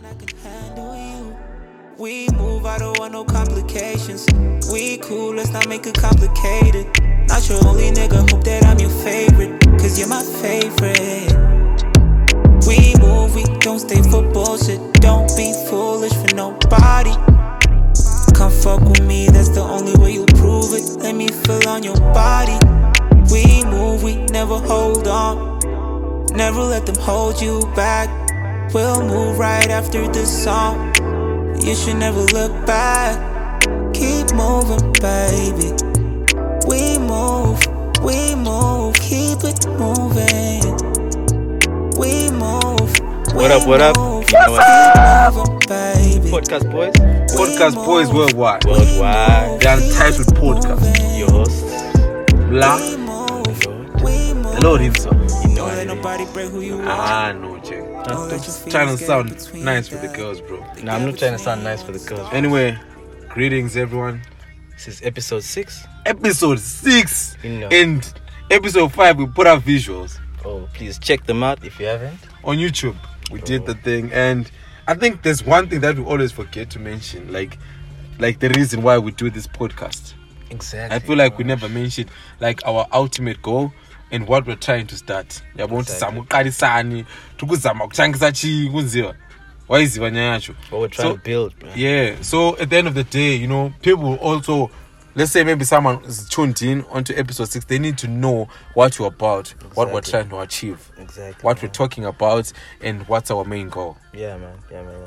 We move, I don't want no complications. We cool, let's not make it complicated. Not your only nigga, hope that I'm your favorite, cause you're my favorite. We move, we don't stay for bullshit. Don't be foolish for nobody. Come fuck with me, that's the only way you'll prove it. Let me feel on your body. We move, we never hold on. Never let them hold you back. We'll move right after this song. You should never look back. Keep moving, baby. We move, keep it moving. We move. What up? Moving, baby. Podcast boys? Podcast boys worldwide. Worldwide. The Untitled Podcast. Your hosts. Blah. Hello, himself. You know Don't let it. nobody break who you are. No, Jay. Don't let your Trying to feelings sound get between nice for the them. girls, bro. Nah, I'm not trying to sound nice for the girls. Anyway, greetings, everyone. This is episode 6. Episode 6. You know. And episode 5, we put out visuals Oh, please check them out if you haven't. on YouTube. We did the thing. And I think there's one thing that we always forget to mention. Like the reason why we do this podcast. Exactly. I feel like we never mentioned like our ultimate goal and what we're trying to start. Exactly. What we're trying to build, bro. Yeah. So at the end of the day, you know, people also, let's say maybe someone is tuned in onto episode 6, they need to know what we're about, what we're Exactly. trying to achieve, Exactly. what man. we're talking about, and what's our main goal. Yeah, man.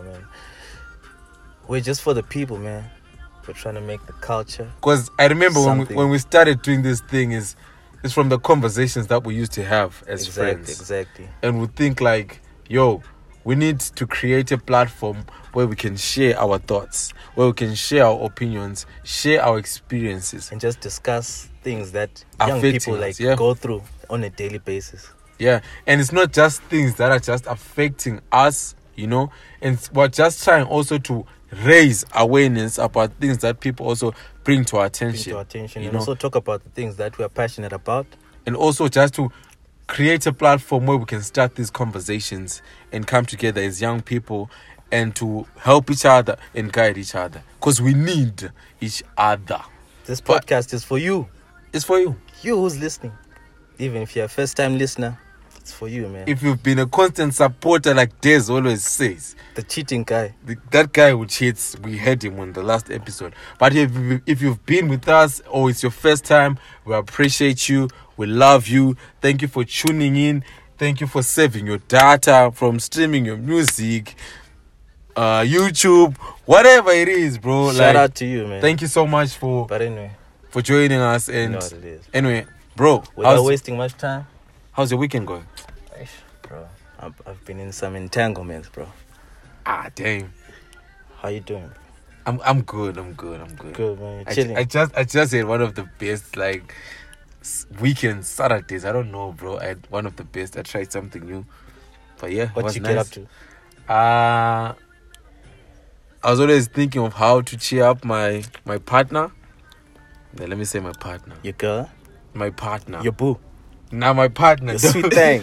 We're just for the people, man. We're trying to make the culture. Because I remember Something. when we started doing this thing it's from the conversations that we used to have as friends. Exactly. And we think like, yo, we need to create a platform where we can share our thoughts, where we can share our opinions, share our experiences. And just discuss things that young Affecting people us, yeah. go through on a daily basis. Yeah, and it's not just things that are just affecting us, you know, and we're just trying also to raise awareness about things that people also bring to our attention. you And know, also talk about the things that we are passionate about. and also just to create a platform where we can start these conversations and come together as young people and to help each other and guide each other, because we need each other. This But- podcast is for you. It's for you. You who's listening. Even if you're a first-time listener, it's for you, man. If you've been a constant supporter, like Des always says, The cheating guy. that guy who cheats, we had him on the last episode. But if you've been with us or it's your first time, we appreciate you. We love you. Thank you for tuning in. Thank you for saving your data from streaming your music, YouTube, whatever it is, bro. Shout out to you, man. Thank you so much for But anyway, joining us. you And know what it is. anyway, bro, Without wasting much time, how's your weekend going? bro, I've been in some entanglements, bro. Ah, damn. How you doing? I'm good. I'm good. Good, man. You're chilling. I just had one of the best like weekends, Saturdays. I don't know, bro. I had one of the best. I tried something new, but yeah, it What was you nice. get up to? I was always thinking of how to cheer up my partner. Yeah, let me say my partner. Your girl? My partner. Your boo? Now my partner. Your sweet thing?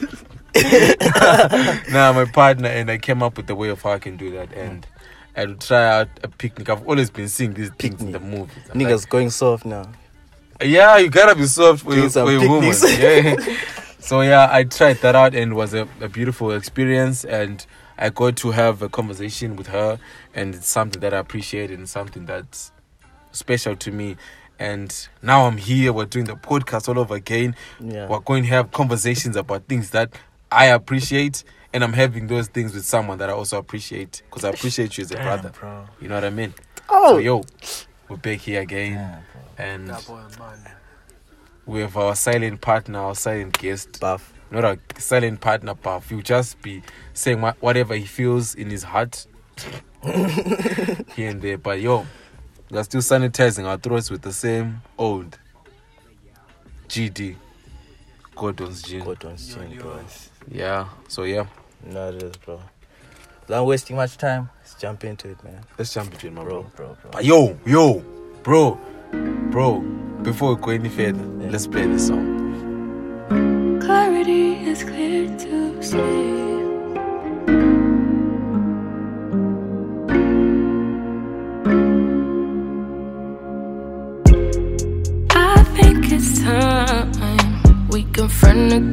Nah, my partner, and I came up with the way of how I can do that, and I had to try out a picnic. I've always been seeing these things in the movies. I'm Niggas like, going soft now. yeah, you gotta be soft for Doing your some woman. picnics. Yeah. So yeah, I tried that out and it was a beautiful experience, and I got to have a conversation with her, and it's something that I appreciate and something that's special to me. And now I'm here, we're doing the podcast all over again. Yeah. We're going to have conversations about things that I appreciate, and I'm having those things with someone that I also appreciate, because I appreciate you as a brother. Bro. You know what I mean? Oh. So yo, we're back here again, and we have our silent partner, our silent guest. Buff. Not a silent partner, Buff. He'll just be saying whatever he feels in his heart here and there. But yo, we're still sanitizing our throats with the same old GD, Gordon's gin. Gordon's chin, bro. Yeah. So yeah, No, it is, bro. Without wasting much time, let's jump into it, man. let's jump between my bro. Bro. But yo, bro. Before we go any further, let's play this song. Clarity is clear to see.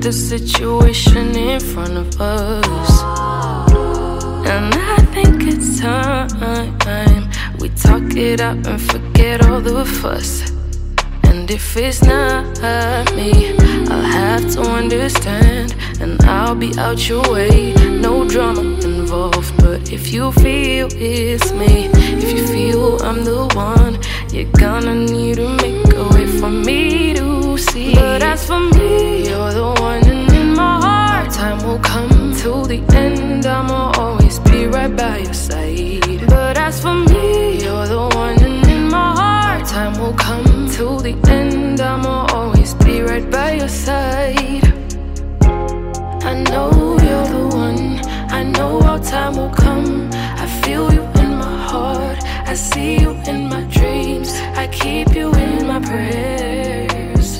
the situation in front of us. And I think it's time we talk it out and forget all the fuss. And if it's not me, I'll have to understand, and I'll be out your way. No drama involved, but if you feel it's me, if you feel I'm the one, you're gonna need to make a way for me to see. But as for me, you're the one, and in my heart, time will come till the end. I'ma always be right by your side. But as for me, you're the one, and in my heart, time will come till the end. I'ma always be right by your side. I know you're the one, I know our time will come. I feel you in my heart, I see you in my dreams, I keep you in my prayers.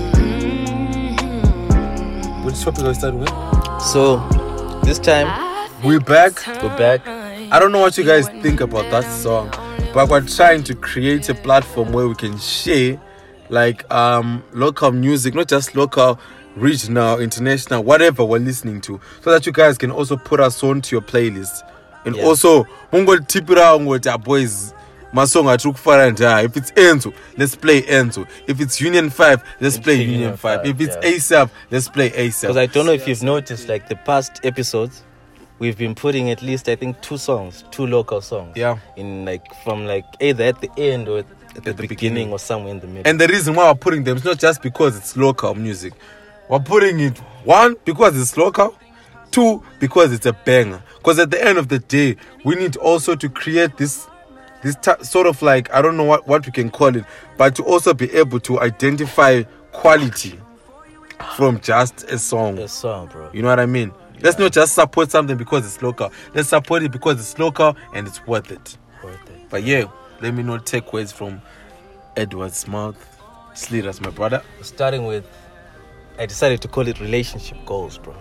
Which topic I start with? So, this time, We're back. we're back. I don't know what you guys think about that song, but we're trying to create a platform where we can share like local music, not just local, regional, international, whatever we're listening to, so that you guys can also put us onto your playlist. And Yeah. also mungo tip around with our boys masong atukufara. If it's Enzo, let's play Enzo. If it's Union 5, let's play Union 5. If it's yeah. ASAP, let's play ASAP. Because I don't know if you've noticed, like the past episodes, we've been putting at least, I think, 2 local songs. Yeah. In like, from like either at the end or at the the beginning beginning. or somewhere in the middle. And the reason why we're putting them is not just because it's local music. We're putting it, 1, because it's local, 2, because it's a banger. Because at the end of the day, we need also to create this sort of like, I don't know what we can call it, but to also be able to identify quality from just a song. A song, bro. You know what I mean? Let's not just support something because it's local. Let's support it because it's local and it's worth it. Worth it. But yeah, let me not take words from Edward's mouth. Sleet as my brother. Starting with, I decided to call it relationship goals, bro.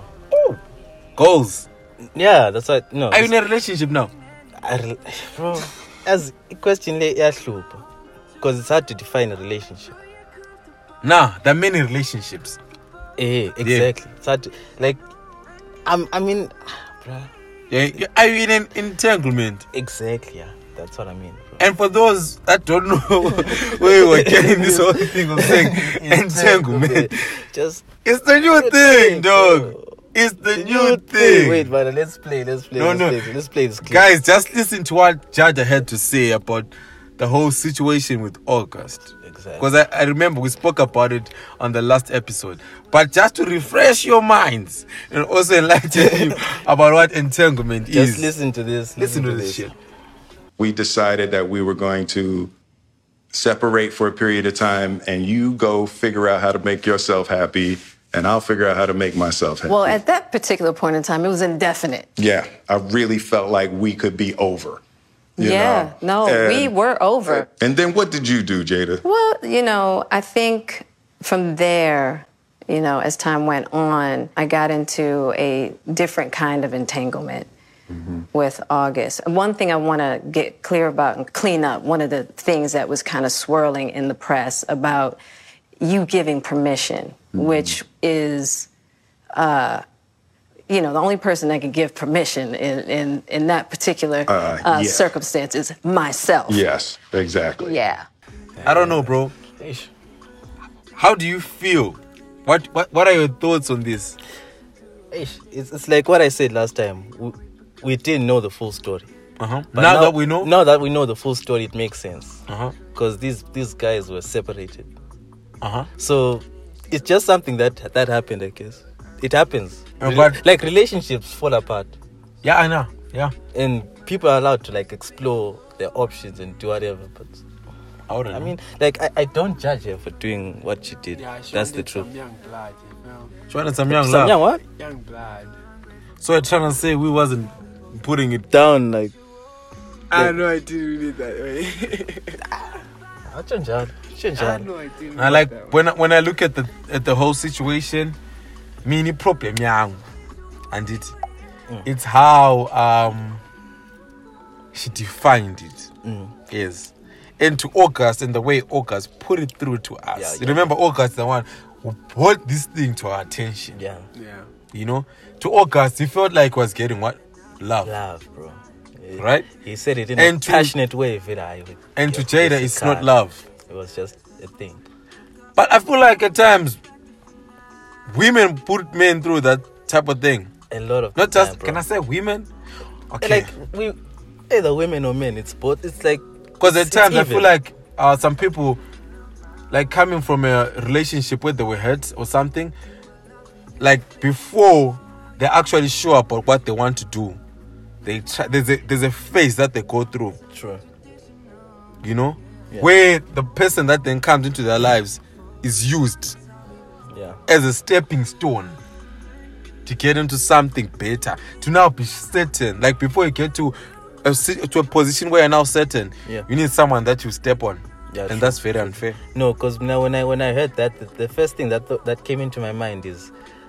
Goals. Yeah, that's what. No, Are you in a relationship now? bro. As a question, because it's hard to define a relationship. Nah, there are many relationships. Exactly. It's hard to, like, I mean, bruh. Yeah, are you in an entanglement? Exactly, yeah. That's what I mean, bro. And for those that don't know where we're getting this whole thing of saying entanglement, Just it's the new thing, dog. It's the new thing. Wait, man, let's play. No. Let's play this clip. Guys, just listen to what Jaja had to say about the whole situation with August. Exactly. Because I remember we spoke about it on the last episode. But just to refresh your minds and also enlighten you about what entanglement is. Just listen to this. Listen to this shit. We decided that we were going to separate for a period of time, and you go figure out how to make yourself happy, and I'll figure out how to make myself happy. Well, at that particular point in time, it was indefinite. Yeah, I really felt like we could be over. you Yeah, know? no, we were over. And then what did you do, Jada? Well, I think from there, as time went on, I got into a different kind of entanglement with August. And one thing I want to get clear about and clean up, one of the things that was kind of swirling in the press about you giving permission, which is, the only person that can give permission in that particular circumstance is myself. Yes, exactly. Yeah. I don't know, bro. How do you feel? What are your thoughts on this? It's like what I said last time. We didn't know the full story. But But now that we know? Now that we know the full story, it makes sense. Uh-huh. Because these guys were separated. Uh-huh. So it's just something that happened, I guess. It happens. But like relationships fall apart. Yeah, I know. Yeah. And people are allowed to like explore their options and do whatever. But I mean, like I don't judge her for doing what she did. Yeah, she That's the wanted truth. some young blood, She wanted some young Some love. young what? Young blood. So you're trying to say we wasn't putting it Down like I know I didn't read it that way. I change out. I know I didn't I read like that way. when I look at the whole situation, mini problem young, and it's how she defined it. Yes, and to August and the way August put it through to us. Yeah, You remember August, the one who brought this thing to our attention. Yeah. Yeah. You know, to August, he felt like he was getting what? Love. Love, bro. Right? He said it in And a to- passionate way. And to Jada, it's not love. It was just a thing. But I feel like at times, women put men through that type of thing. A lot of Not the time, just, bro. can I say women? Okay. Like, either women or men, it's both. It's like, Because at it's times I even. feel like some people, like coming from a relationship where they were hurt or something, like before they actually show up on what they want to do, they try, there's a phase that they go through, True. you know, Yeah. where the person that then comes into their lives is used Yeah. as a stepping stone to get into something better, to now be certain. Like before you get to a position where you're now certain, Yeah. you need someone that you step on. Yeah, And true. that's very unfair. No, because now when I heard that, the first thing that came into my mind is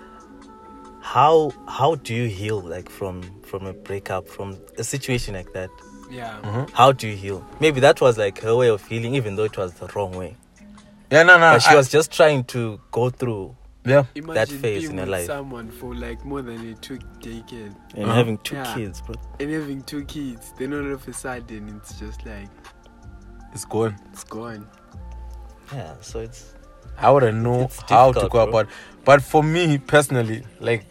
how do you heal, like from a breakup, from a situation like that? Yeah. How do you heal? Maybe that was like her way of healing, even though it was the wrong way. Yeah, no. But she was just trying to go through Yeah. Imagine phase being in her with life. someone for like more than a 2 decade and having two Yeah. kids, bro. and having 2 kids. Then all of a sudden it's just like It's gone. it's gone. Yeah, so it's I wouldn't know It's how to difficult, go bro. about. But for me personally, like,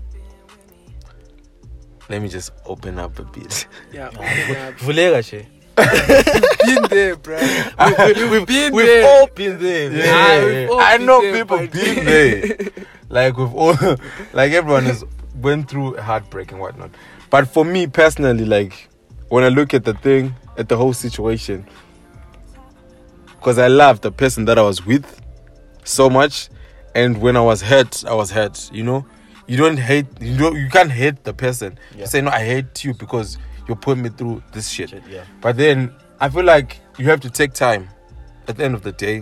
let me just open up a bit. Yeah. Vulega she. Been there, bro. We've been We've there. all been there. Yeah, we've all I been know there, people but- been there. Like we've all, like everyone has went through heartbreak and whatnot. But for me personally, like when I look at the thing, at the whole situation, because I loved the person that I was with so much, and when I was hurt, you know. You can't hate the person. Yeah. You say, no, I hate you because you put me through this shit. Yeah. But then I feel like you have to take time at the end of the day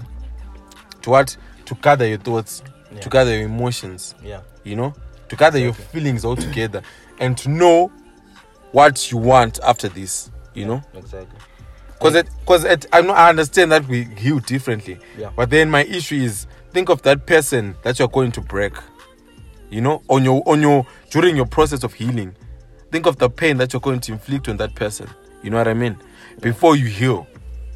to gather your thoughts, Yeah. to gather your emotions, Yeah. you know, to gather your feelings all together, and to know what you want after this, you know. Exactly. Because I understand that we heal differently. Yeah. But then my issue is, think of that person that you're going to break. You know, during your process of healing, think of the pain that you're going to inflict on that person. You know what I mean? Before you heal.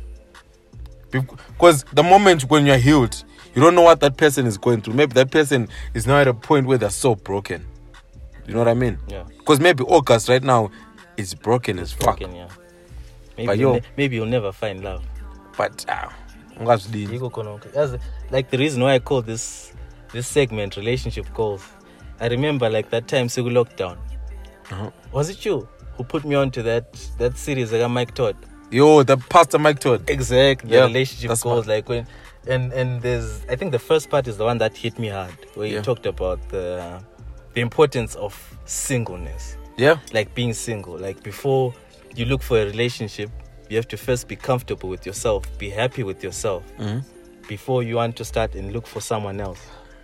Because the moment when you're healed, you don't know what that person is going through. Maybe that person is now at a point where they're so broken. You know what I mean? Yeah. Because maybe August right now is broken as fuck. Broken, yeah. But yo- Maybe you'll never find love. But ungazidini. Yiko kononke. That's like the reason why I call this segment relationship goals. I remember like that time Sigu lockdown. Was it you who put me on to that series like Mike Todd? Yo, the Pastor Mike Todd. Exactly. Yeah, The relationship that's goals, smart. like when and there's, I think the first part is the one that hit me hard, where you Yeah. talked about the importance of singleness. Yeah. Like being single. Like before you look for a relationship, you have to first be comfortable with yourself, be happy with yourself, before you want to start and look for someone else.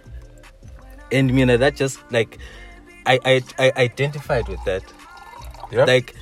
And you know, that just like I identified with that. Yeah. Like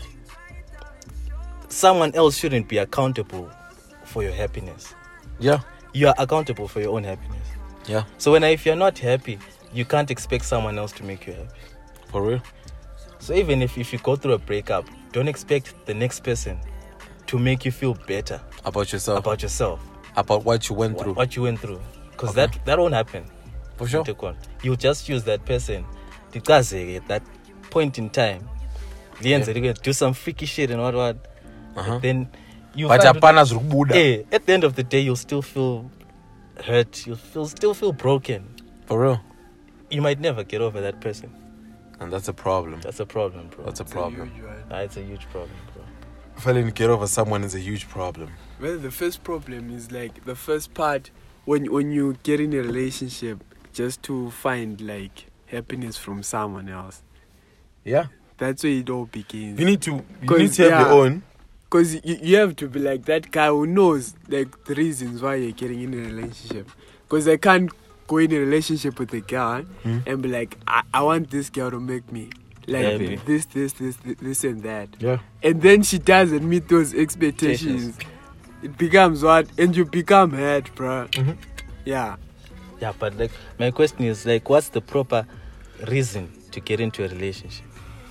someone else shouldn't be accountable for your happiness. Yeah. You are accountable for your own happiness. Yeah. So if you're not happy, you can't expect someone else to make you happy. For real. So even if you go through a breakup, don't expect the next person to make you feel better About yourself. about yourself, About what you went through. what you went through, because that won't happen. For sure. You'll just use that person because at that point in time, you're going to do some freaky shit and what. Then you But find hapana zrukubuda. at the end of the day, you'll still feel hurt. You'll still feel broken. For real. You might never get over that person. And that's a problem. That's a problem, bro. That's a problem. It's a huge problem, bro. Failing to get over someone is a huge problem. Well, the first problem is like the first part when you get in a relationship just to find like happiness from someone else. Yeah. That's where it all begins. You need to have yeah. your own. Because you have to be like that guy who knows like the reasons why you're getting in a relationship. Because I can't go in a relationship with a girl and be like, I want this girl to make me like Happy. this and that. Yeah. And then she doesn't meet those expectations. It becomes what? And you become hurt, bro. Yeah. Yeah, but like my question is like, what's the proper reason to get into a relationship?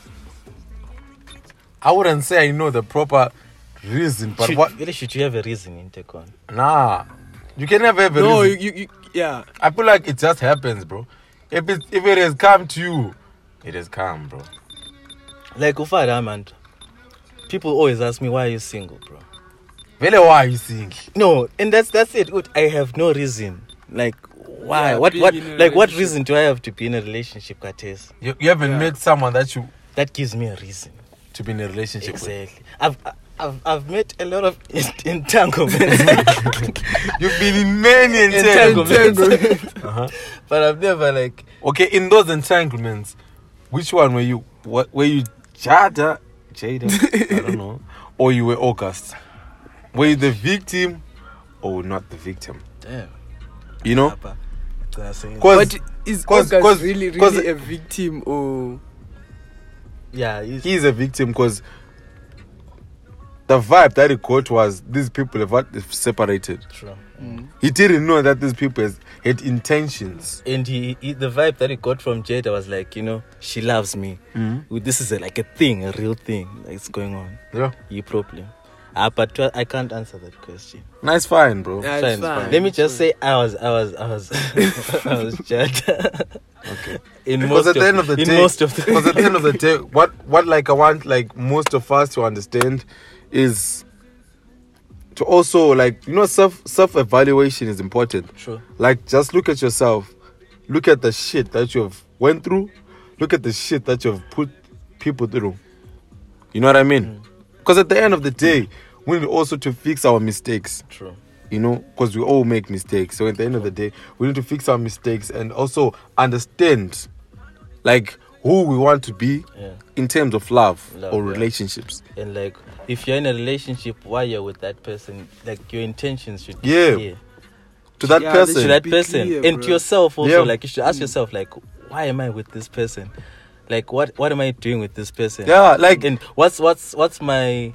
I wouldn't say I know the proper reason, but should you have a reason in Tekon? Nah, you can never have a No, reason. you yeah. I feel like it just happens, bro. If it has come to you, it has come, bro. Like Ufara, man. People always ask me, why are you single, bro? Really, why are you single? No, and that's it. I have no reason. Like, why? Yeah, what being in a like what relationship. reason do I have to be in a relationship, Kates? You haven't met someone That gives me a reason. to be in a relationship with. Exactly. I've met a lot of entanglements. You've been in many Entanglements. But I've never like Okay, in those entanglements, which one were you? Were you Jada? I don't know. Or you were August? Were you the victim or not the victim? damn. You know? Papa. Can I say it? But is August really a victim or? Yeah, He's a victim because the vibe that he got was these people have separated. true. He didn't know that these people had intentions. And he the vibe that he got from Jada was like, she loves me. This is like a thing, a real thing that's going on. Yeah. You problem. But I can't answer that question. Nice, fine, bro. Yeah, Fine, it's fine. Let me just say I was I was Jada. Okay. In Because most at the end of the day, most of the because at the end of the day, what like I want like most of us to understand is to also like self evaluation is important. True. Like just look at yourself, look at the shit that you've went through, look at the shit that you've put people through. You know what I mean? Because at the end of the day, we need also to fix our mistakes. True. Because we all make mistakes. So at the end of the day, we need to fix our mistakes and also understand, like, who we want to be in terms of love or relationships. And like, if you're in a relationship while you're with that person, like your intentions should be Yeah. clear. To that Yeah, person. To that be person clear, and bro. to yourself also. Yeah. Like you should ask yourself, like, why am I with this person? Like, what am I doing with this person? Yeah, like- and what's my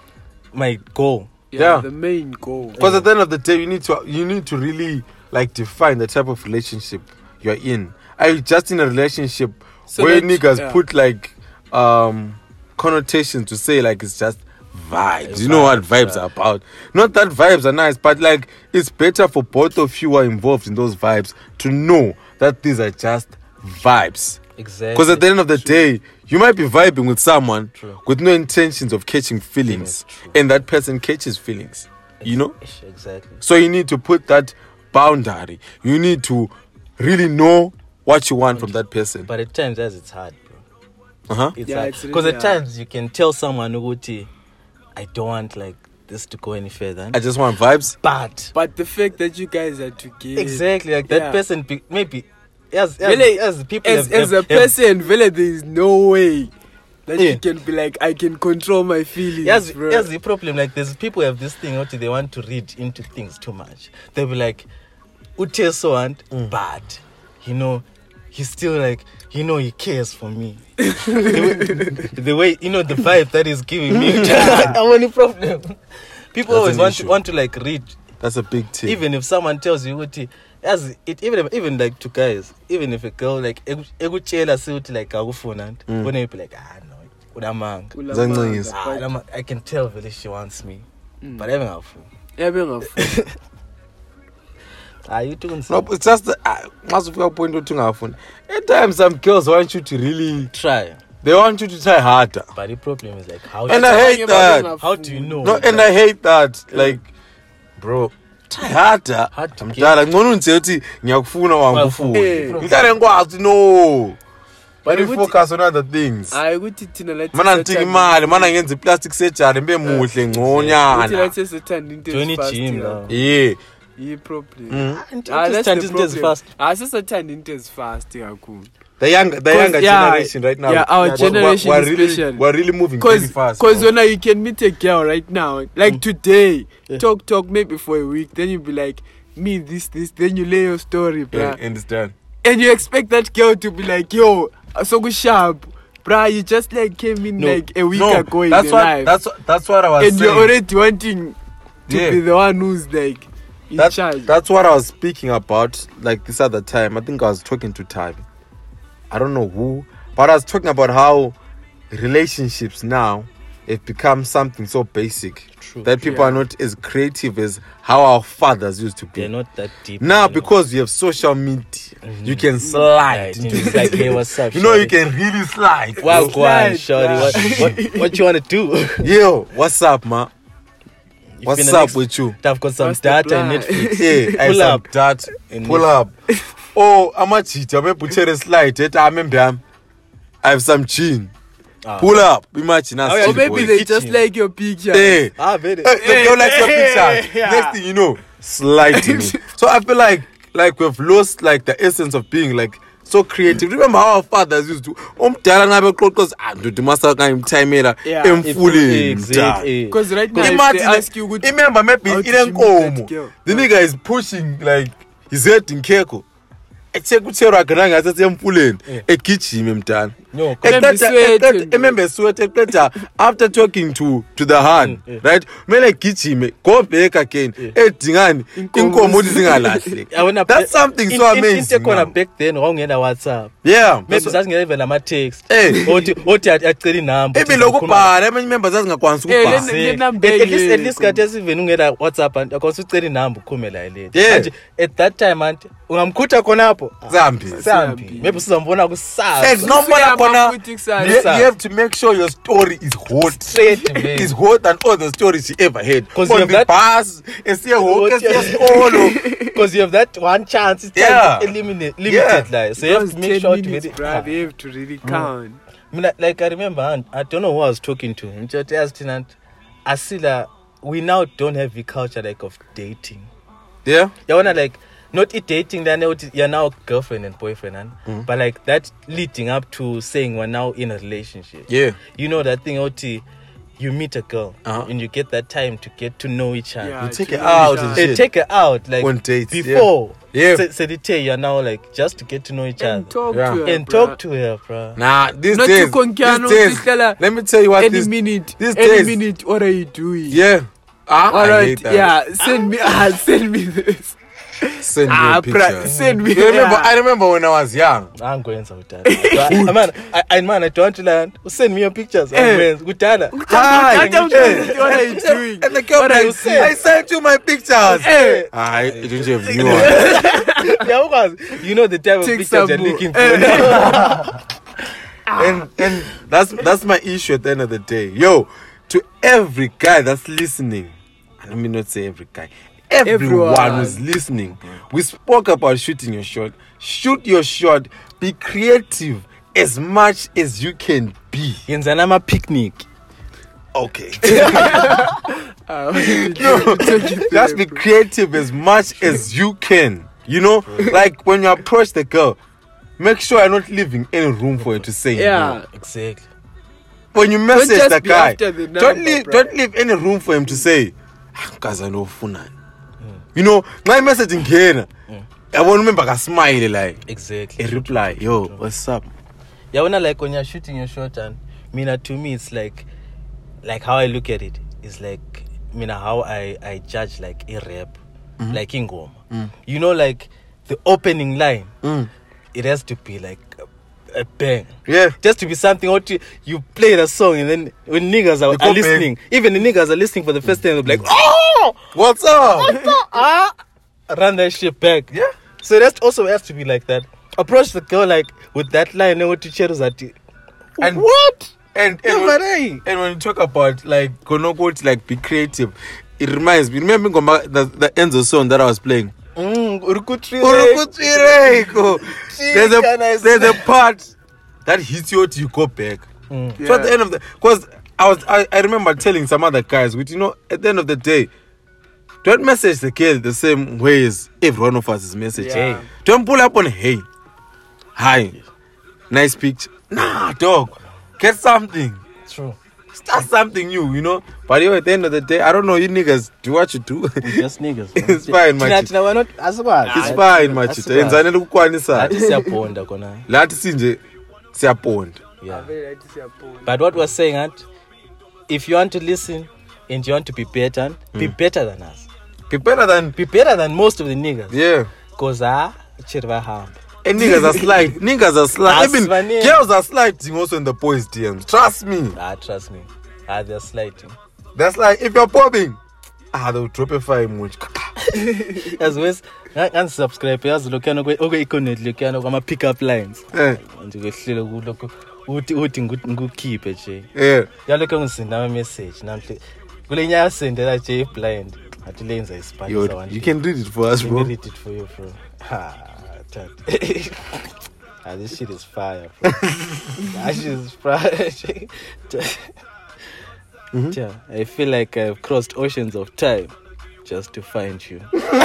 goal? Yeah. The main goal. Because at the end of the day, you need to really like define the type of relationship you're in. Are you just in a relationship So where that- niggas yeah. put like connotations to say like it's just vibes? You know what vibes are about? Not that vibes are nice, but like it's better for both of you who are involved in those vibes to know that these are just vibes. Exactly. Because at the end of the day, you might be vibing with someone True. with no intentions of catching feelings, True. and that person catches feelings. You know? Exactly. So you need to put that boundary. You need to really know what you want from that person. But at times, as it's hard, bro. Uh-huh. It's Yeah, hard. it's Because really at times you can tell someone, Uguti, I don't want like this to go any further. I just want vibes. But the fact that you guys are together. exactly, like Yeah. that person maybe as people as have- a have- person, really, there is no way that Yeah. you can be like, I can control my feelings. Yes, bro. the problem. Like, there's people have this thing. They want to read into things too much. They'll be like, "Ute so and but he's still like, he cares for me." the way the vibe that he's giving me. I have any problem. People That's always an issue. want to like read. That's a big thing. Even if someone tells you what even like to guys, even if a girl like ekuchela siuthi like akufuna when you be like no udamanga Zanqisa. But- I can tell really she wants me but I haven't Yeah, being a fool. you doing No, it's just the point at times some girls want you to really try they want you to try harder. but the problem is like how And do I you- hate that. how do you know No, and I hate that. Like, bro, try harder. Hard to Mdala ngcono nje uthi ngiyakufuna wangufuna. Eh. Ngithathe ngikwazi no. But But we ukuthi- focus on other things. Hayi ukuthi thina let's Mana ngithenga imali, mana ngenza iplastic surgery mbe muhle ukuthi ngconyana. let's sithanda into Join ezifast. gym yeah. now. Yeah. Yi-problem. Into- Ah, that's into the izinto ezifast. problem. Sisithanda into ezifast kakhulu. The younger yeah, generation right now. yeah, our generation we're really, especially. we're really moving very fast. Because bro. when you can meet a girl right now, like today, talk maybe for a week, then you be like, me this, then you lay your story, bruh. Yeah, understand. And you expect that girl to be like, yo, so good sharp, bruh. You just like came in No, like a week No, ago in that's your what life, that's what I was and saying. you're already wanting to Yeah. be the one who's like in charge. That's what I was speaking about, like this other time. I think I was talking to Tavi. I don't know who, but I was talking about how relationships now have become something so basic that people are not as creative as how our fathers used to be. They're not that deep. Now, anymore. because you have social media, you can slide. It's like, hey, what's up? You know, you shorty? can really slide. Wow, go on, Slide, shorty. What you want to do? Yo, what's up, man? What's been the up next- with you? I've got some What's the data and plan? Netflix. Yeah, I Pull some up. that. And Pull up. Oh, I'm a cheat. I'm a butcher slide. I have some chin. Pull up. Imagine us. yeah, Or maybe they just Kitchen. like your picture. Hey. Ah, very. The girl likes your picture. Yeah. Next thing you know, slide to me. So I feel like we've lost like the essence of being like so creative. Remember how our fathers used to Exactly. Because right now, if Imagine they ask you, would remember maybe how in did you meet that Nkomo, girl? the nigga is pushing like his head in Keko. Echekuchero akananga asemfuleni egijima mntana. No, Remember sweat after talking to the hand, right? Mele gijime go back again. Edingani inkomo uthi zingalahle. That's something so amazing. Into khona now. back then wawungena WhatsApp. Yeah. Maybe sasingena even nama text. Hey. Othi acela inamba. Maybe lokubhala abanye members azingakwanisi ukubhala. At least kade even ungena WhatsApp and akwazi ucela inamba ukhume la lady. Yeah. Manje at that time anti ungamkhutha khona hapo. Zambi. Maybe sizambona kusasa. Hey, nombona khona. You Yeah. have to make sure your story is hot. Straight, man. Is hot than all the stories she ever had. 'Cause you On have the that- bus, Because you have that one chance. It's Yeah. limited Yeah. like. So you have to make sure to get it. bruh, they have to really count. I mean, like I remember, and I don't know who I was talking to. And just asked him, I see that we now don't have the culture like of dating. Yeah. You wanna like not it dating, then you're now girlfriend and boyfriend, but like that leading up to saying we're now in a relationship. Yeah. You know that thing, Oti, you meet a girl Uh-huh. and you get that time to get to know each other. Yeah, You take to it know out each and other. shit. And take her out like On dates, before. Yeah. So you're now like just to get to know each And other talk Yeah. to her, and bruh. talk to her, bro. Nah, these Not days, to conkiano, these to tell her days, let me tell you what Any these minute, these any days- minute, what are you doing? Yeah. I Alright, hate that. yeah, send me this. Send me a picture. Send me. You remember? yeah. I remember when I was young. I'm going to that. I don't land. Send me your pictures. I'm going to Hi. What are you doing? And the girl What are you like, saying? I sent you my pictures. Hey. I didn't have new one. You know the type of Take pictures some you're more. looking for. And that's my issue at the end of the day. Yo, to every guy that's listening, let me not say every guy, everyone Everyone. who's listening, we spoke about shooting your shot. Shoot your shot. Be creative as much as you can be. Yenzanama picnic. Okay. Just be creative as much as you can. You know, like when you approach the girl, make sure you're not leaving any room for her to say no. Yeah. Exactly. When you message just the be guy, after the don't number, leave bro. don't leave any room for him to say, "Kaza no funani." You know, my message in Kenya, I won't remember a smile like Exactly. a reply, "Yo, what's up?" Yeah, when I like when you're shooting your shot, and to me it's like how I look at it is like how I judge like a rap, like ingoma. You know, like the opening line, it has to be like a bang. Yeah. Just to be something what you play the song and then when niggas are go listening, even the niggas are listening for the first time, they'll be like, oh, What's up? run that shit back. Yeah. So that also has to be like that. Approach the girl like with that line, and what to share that. And- What? And when you talk about like Konoko, like be creative, it reminds me. Remember the Enzo song that I was playing? Urukutri. There's a part that hits you till you go back. So at the end of the, because I remember telling some other guys, which at the end of the day, don't message the girl the same way as every one of us is messaging. Yeah. Hey. Don't pull up on hey, hi, nice picture. Nah, dog, get something. True. Start something new, But at the end of the day, I don't know, you niggas do what you do. Just niggas. It's fine, machita. We're not asukwazi. It's fine, machita. Enzanele ukukwanisa. Lathi siyabonda kona. Lathi sinje siyaponda. Yeah. But what we're saying, Aunt, if you want to listen and you want to be better than us, Be better than most of the niggas. Yeah. Because chirva ham. And niggas are slide. Niggas are slide. Even Asmani. girls are sliding also in the boys' DMs. Trust me. Trust me. They're sliding. That's like if you're popping, they'll drop a 5 much. As well as subscribe. As look at okay, connect. Look at my pickup lines. Yeah. And you get look. Good keep it. Yeah. You're looking at a message. Now, Gulenya send that J blind. At the lens is Yo, you can read it for us, bro. I can read it for you, bro. This shit is fire, bro. That shit is fire. Yeah, I feel like I've crossed oceans of time just to find you.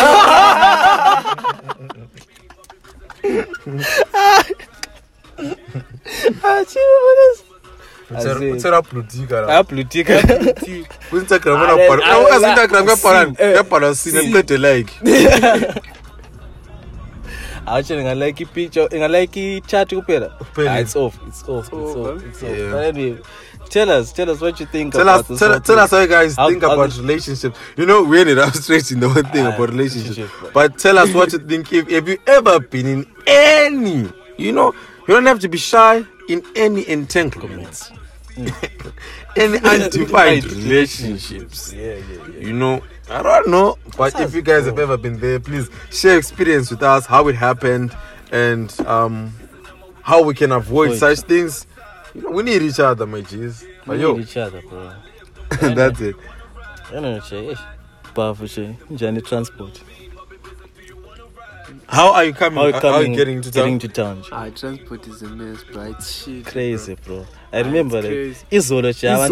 Actually, I like a picture. I like a chat. It's off. Yeah. But anyway, tell us what you think. Tell us how you guys think about relationships. You know, we ended up straight in the whole thing about relationships. But tell us what you think. If you ever been in any, you don't have to be shy in any entanglements. Any undefined relationships. Yeah. You know, I don't know. But if you guys have ever been there, please share experience with us, how it happened, and how we can avoid such things. You know, we need each other, my G's. We need each other, bro. That's it. I don't know, powerful journey transport. How are you coming? How are you getting to town? Transport is a mess, bro. It's shit. Crazy, bro. I remember that. Izolo,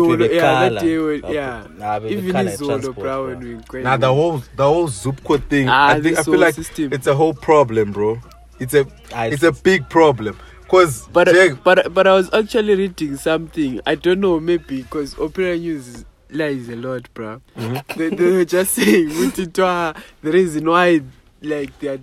even Izolo, bro, when we went. Now the whole Zupco thing. I feel like it's a whole problem, bro. It's a big problem. But I was actually reading something. I don't know, maybe because Opera News lies a lot, bro. They were just saying, the reason why, like, they're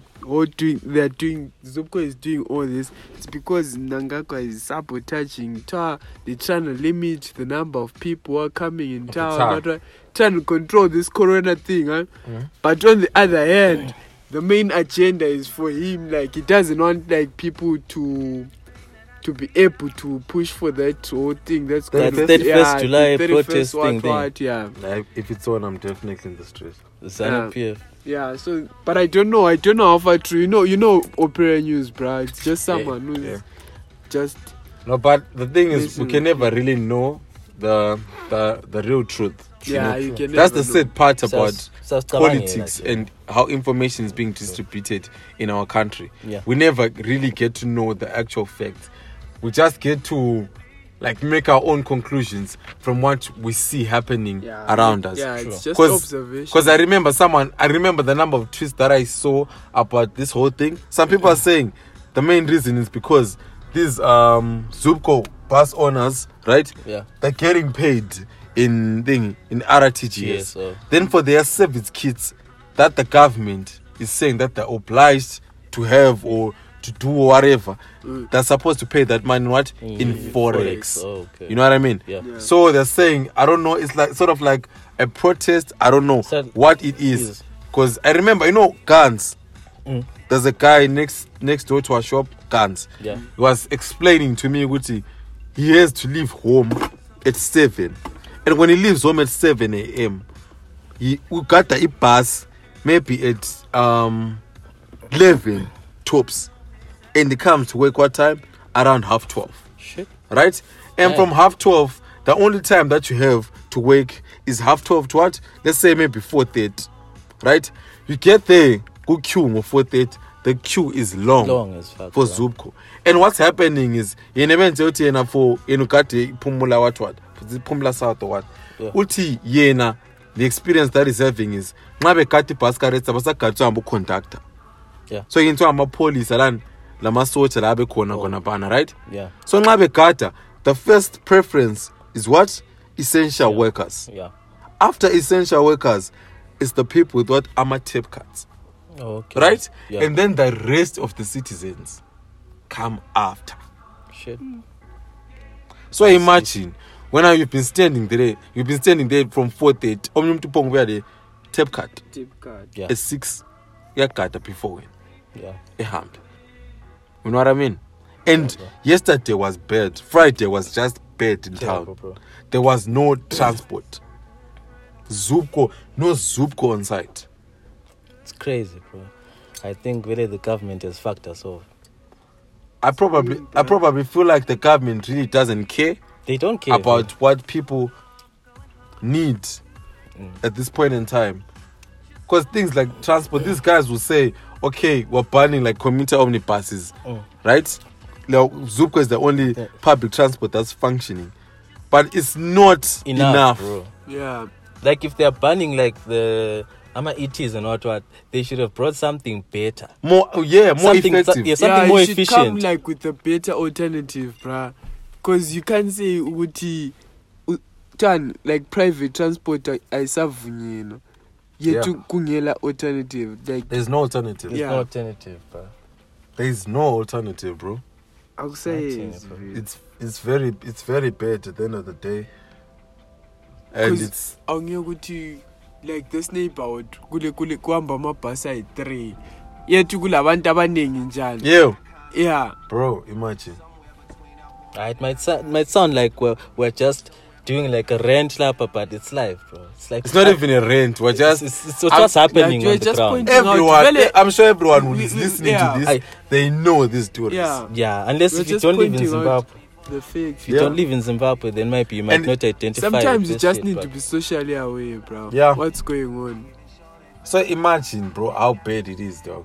doing Zupco is doing all this. It's because Nangakwa is sabotaging town. They're trying to limit the number of people who are coming in town. Trying to control this corona thing, huh? But on the other hand, the main agenda is for him. Like, he doesn't want like people to be able to push for that whole thing. That's the 31st July protest thing. Yeah. Like, if it's on, I'm definitely in the street. ZANU-PF. Yeah, so, but I don't know how far true. You know Opera News, bro. It's just someone who's just. No, but the thing is, we can never really know the real truth. Yeah, you can. That's the sad part about politics like, and how information is being distributed in our country. Yeah. We never really get to know the actual facts. We just get to like make our own conclusions from what we see happening around us. Yeah, it's just observation. Because I remember the number of tweets that I saw about this whole thing. Some people are saying the main reason is because these Zupco bus owners, right? Yeah. They're getting paid in RTGS. Yes, then for their service kits that the government is saying that they're obliged to have or to do whatever, they're supposed to pay that money in Forex. Oh, okay. You know what I mean? Yeah. So they're saying, I don't know, it's like sort of like a protest. I don't know what it is. Because I remember, guns. There's a guy next door to our shop, guns. Yeah. He was explaining to me, Guti, he has to leave home at 7. And when he leaves home at 7 a.m., we got the bus maybe at 11 tops. And he comes to work what time? Around 12:30. Shit. Right? And from 12:30, the only time that you have to wake is 12:30 to what? Let's say maybe 4:30. Right? You get there, go queue for 4:30. The queue is long as fuck for Zupco. And what's happening is, for Pumula South or what? Uti yena, the experience that is having is, ngabe kati paskareta basa katu conductor. Yeah. So into ama police around lama socha labe kona bana, right? Yeah. So ngabe kata, the first preference is what? Essential workers. Yeah. After essential workers, it's the people with what? Ama tape cards. Oh, okay. Right? Yeah. And then the rest of the citizens come after. Shit. So imagine when you've been standing there from 4:30, tape card. Tip card. Yeah. A 6 yakada before Yeah. a hand. You know what I mean? And yesterday was bad. Friday was just bad in Terrible, town. bro. There was no transport. No Zupco on site. It's crazy, bro. I think really the government has fucked us off. I probably feel like the government really doesn't care They don't care about what people need at this point in time. Because things like transport, these guys will say, okay, we're banning like commuter omnibuses, right? Now, Zupco is the only public transport that's functioning. But it's not enough. bro. Yeah. Like if they're banning like the ETs and what, they should have brought something better. More Something effective. something more it should come efficient. like with a better alternative, bruh. Because you can't say uti like private transport ayisavunyelwa. Yethu kungela alternative. Like There's no alternative. There's Yeah. no alternative, bro. There's no alternative, bro. I would say It's very bad at the end of the day. And it's awungiyokuthi like this neighborhood kule kuhamba amabhasi ayi-3 yethu kulabantu abaningi njalo. Yeah. bro, imagine. It might sound like we're just doing like a rent lapper, but it's life, bro. It's not even a rent. We're just it's what's happening you're on the just ground. pointing- everyone. Well, I'm sure everyone who is listening yeah. to this, they know this story. Yeah. Yeah, unless We're if you just don't live in pointing out Zimbabwe. the fake. If you don't live in Zimbabwe, then maybe you might And not identify. Sometimes you with this just shit, need but to be socially aware, bro. Yeah. What's going on? So imagine, bro, how bad it is, dog.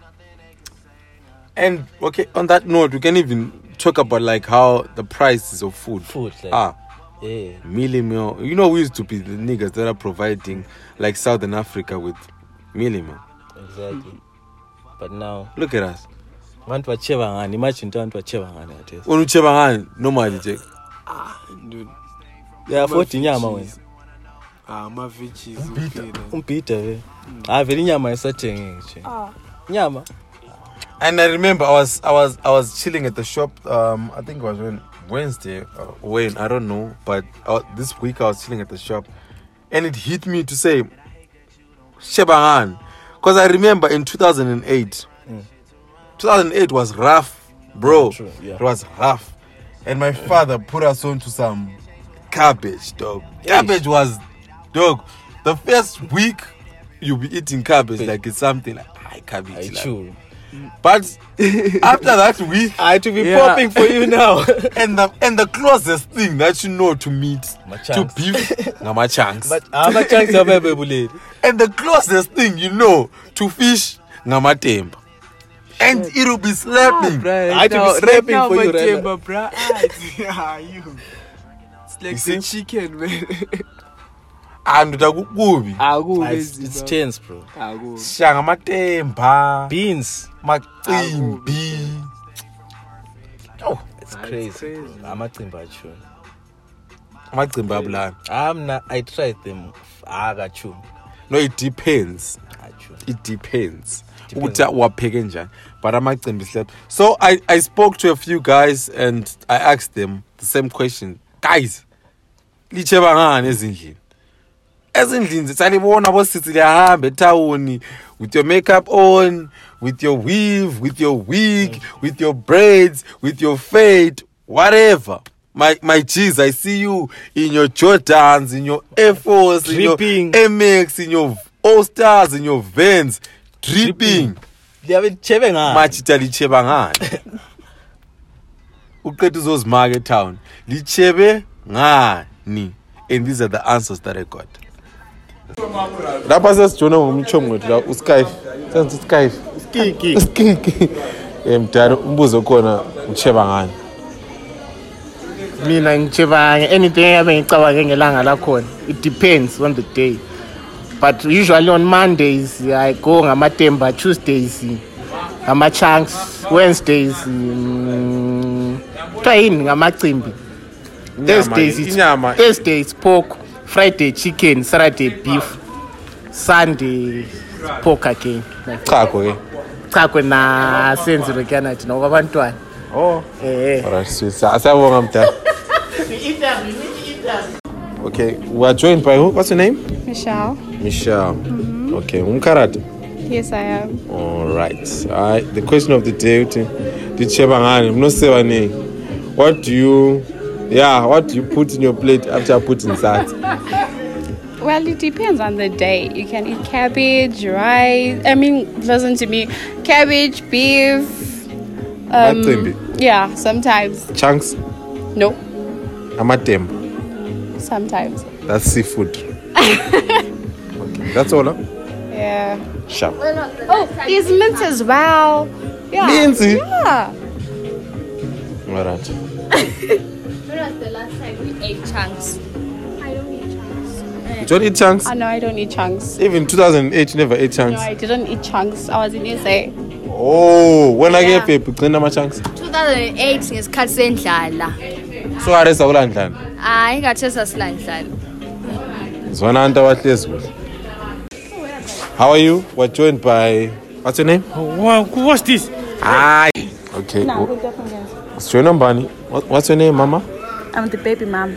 And okay, on that note, we can even talk about like how the prices of food. like, yeah. Mealie meal. You know, we used to be the niggas that are providing like Southern Africa with mealie meal. Exactly. But now, Look at us. want to achieve ngani? Imagine to want to achieve ngani at least. Unucheba ngani? Normally, Jack. Dude. Yeah, 40 nyama when. My veggies. Umpita ve. Veli nyama isathengi. Nyama. And I remember I was chilling at the shop. I think it was Wednesday. When I don't know, but this week I was chilling at the shop, and it hit me to say, Shebangan, because I remember in 2008. 2008 was rough, bro. True, yeah. It was rough, and my father put us on to some cabbage, dog. Cabbage was, dog. The first week you'll be eating cabbage like it's something like cabbage. I like. chew. But after that week, I to be popping for you now. and the closest thing that you know to meat, to chunks. beef, ngama chunks. But my chunks are very bullied. And the closest thing you know to fish, ngama temba. And it'll be slapping. I to be slapping for you, Timber, bro. You. It's like see? the chicken, man. And utakukubi. It's tense, bro. Shanga matemba. Beans. Macimbi. Oh, It's crazy. I'm a timber chew. macimbi abulani. I tried them. I got chew. No, it depends. I chew. It depends. Uta wapheke njani. But amacimbi slap. So I spoke to a few guys and I asked them the same question. Guys, licheba ngani ezindlini? Ezindlini salibona bosithi liyahamba etawuni with your makeup on, with your weave, with your wig, with your braids, with your fade, whatever. My G's, I see you in your Jordans, in your Air Force, Dripping. in your MX, in your All-Stars, in your Vans, dripping. Lichebe ngani? Machita licheba ngani? Uqeda uzozimaka etown. Lichebe ngani? And these are the answers that I got. Lapha sesijona ngomchomgo la uSkype. Senze uSkype. Skiki. Mdala umbuzo khona ucheba ngani? Mina ngicheba anything yabe ngicabange ngelanga lakhona. It depends on the day. But usually on Mondays I go ngamatemba, Tuesdays ngama-chunks, Wednesdays yini ngamacimbi. Thursdays pork, Friday chicken, Saturday beef, Sunday pork again. Chako ke. Chakwe na senzile kana thina kwabantwana. Oh. Alright, sweet. Asiyabonga mdala. Okay, we are joined by who? What's your name? Michelle. Michelle. Okay, karate. Yes, I am. All right. The question of the day, what do you put in your plate after putting that? Well, it depends on the day. You can eat cabbage, rice. Listen to me. Cabbage, beef. Yeah, sometimes. Chunks? No. Amatem. Sometimes. That's seafood. Okay, that's all, huh? Yeah. Sharp. Oh, there's mince as well. Yeah. Mince? Yeah. All right. When was the last time we ate chunks? I don't eat chunks. You don't eat chunks? No, I don't eat chunks. Even 2008, you never ate chunks? No, I didn't eat chunks. I was in SA. Oh, when I get paper, clean my chunks. 2008 ngesikhathi sendlala. So I rest akulandlana. Hayi ngathi sasilandlala. Zwana anta wahlezi kuhle. How are you? We're joined by, what's your name? What's this? Hi. Okay. What's your name, What's your name, Mama? I'm the baby mom.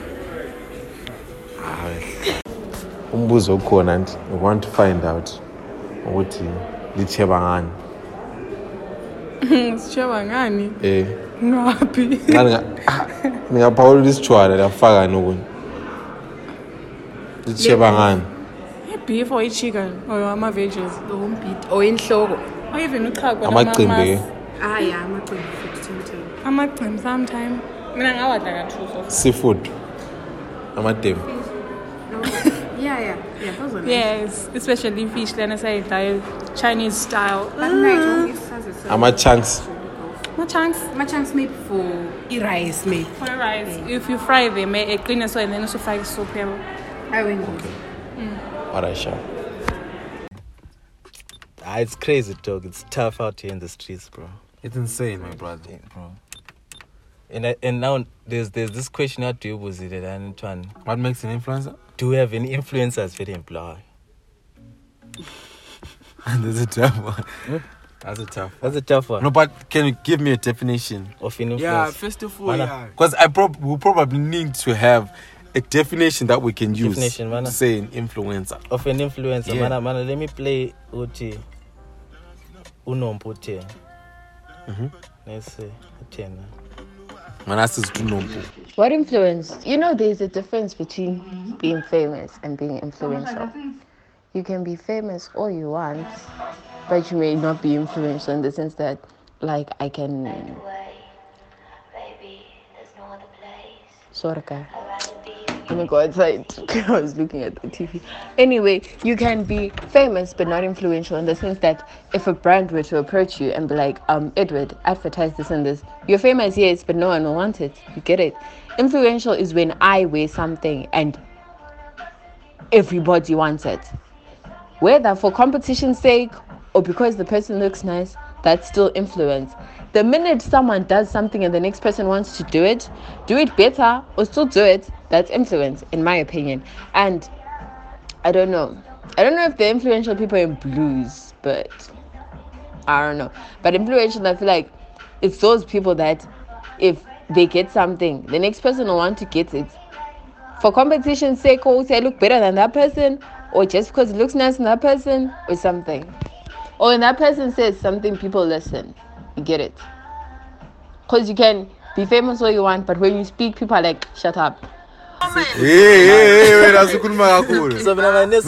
Umbuzo ukhona nti. We want to find out ukuthi licheba ngani. Sicheba ngani? Ngaphi? Ningaphawula isitshwala lafaka nokunye. Licheba ngani? Beef or chicken or veggies or meat or inhloko or even uchago amaqimbi. Yeah, amaqimbi sometimes. Mina ngawadla ka2 so. Seafood. Amatem. Yeah, those are nice. Yes, especially fish then I say Chinese style. Chunks. My chunks maybe for rice maybe. For rice. If you fry them, clean so and then also fry soup. I will. Alright, sure. It's crazy, dog. It's tough out here in the streets, bro. It's insane, my brother. Bro. And now there's this question out to you, was it? And what makes an influencer? Do we have any influencers for the employer? That's a tough one. That's a tough one. No, but can you give me a definition of an influencer? Yeah, first of all, because we'll probably need to have a definition that we can use to say an influencer. Of an influencer, yeah. Mana, let me play Uti Unompu 10. Let's say 10. What influence? You know, there's a difference between being famous and being influential. You can be famous all you want, but you may not be influential in the sense that, like, I can. Baby, there's no other place. Sorry, guy. Let me go outside. I was looking at the TV. Anyway, you can be famous but not influential in the sense that if a brand were to approach you and be like, Edward, advertise this and this. You're famous, yes, but no one will want it. You get it? Influential is when I wear something and everybody wants it. Whether for competition's sake or because the person looks nice, that's still influence. The minute someone does something and the next person wants to do it better or still do it, that's influence, in my opinion. And I don't know if the influential people in blues, but I don't know. But influential, I feel like it's those people that if they get something, the next person will want to get it. For competition's sake, or say I look better than that person, or just because it looks nice in that person, or something. Or when that person says something, people listen. You get it? Because you can be famous all you want, but when you speak, people are like, shut up. So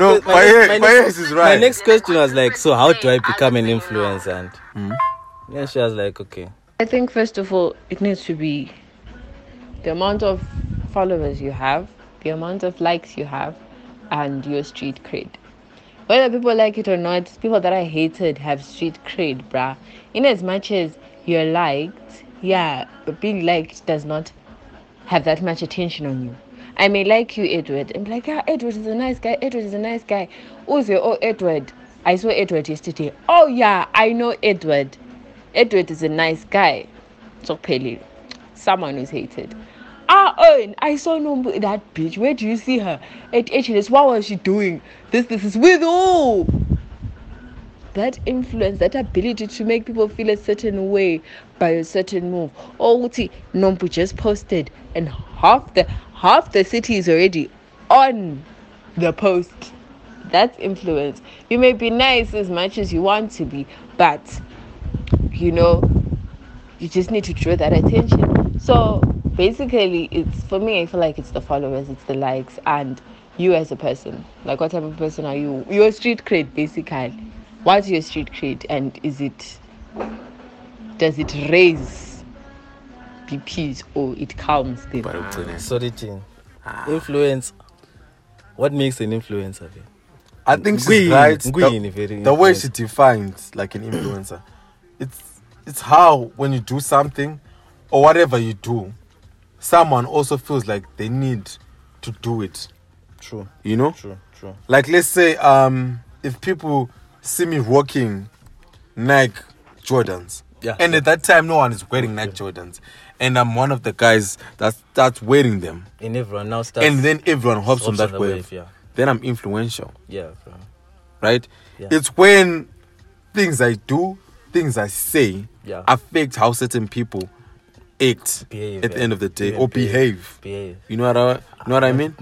my next question was like, so how do I become an influencer? And yeah, she was like, okay. I think first of all, it needs to be the amount of followers you have, the amount of likes you have, and your street cred. Whether people like it or not, people that I hated have street cred, bruh. In as much as you're liked, yeah, but being liked does not have that much attention on you. I may like you, Edward, and be like, yeah, Edward is a nice guy, Edward is a nice guy. Uze, oh, Edward, I saw Edward yesterday. Oh, yeah, I know Edward. Edward is a nice guy. So, Pele, someone who's hated. I saw that bitch. Where do you see her? At HLS, what was she doing? This is with who? That influence, that ability to make people feel a certain way by a certain move. Nompu just posted, and half the city is already on the post. That's influence. You may be nice as much as you want to be, but you know, you just need to draw that attention. So basically, it's for me. I feel like it's the followers, it's the likes, and you as a person. Like, what type of person are you? Your street cred, basically. What's your street cred, and does it raise BPs or it calms them? Sorry, Chin. Influence. What makes an influencer? I think she's right. The way she defines like an influencer, it's how when you do something or whatever you do, someone also feels like they need to do it. True. You know? True. Like, let's say if people see me rocking Nike Jordans, and at that time no one is wearing Nike Jordans, and I'm one of the guys that's wearing them, and everyone now starts, and then everyone hops on that wave. Then I'm influential. Yeah, bro. Right? Yeah. It's when things I do, things I say affect how certain people act at the end of the day, or behave. You know what I mean?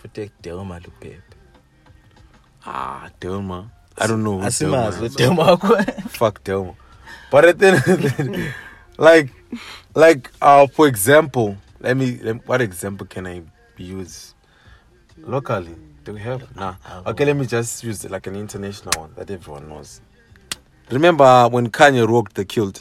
Delma. I don't know. Fuck Delma. But at the end of the day, like for example, what example can I use locally? Do we have? Nah. Okay, let me just use like an international one that everyone knows. Remember when Kanye rocked the kilt?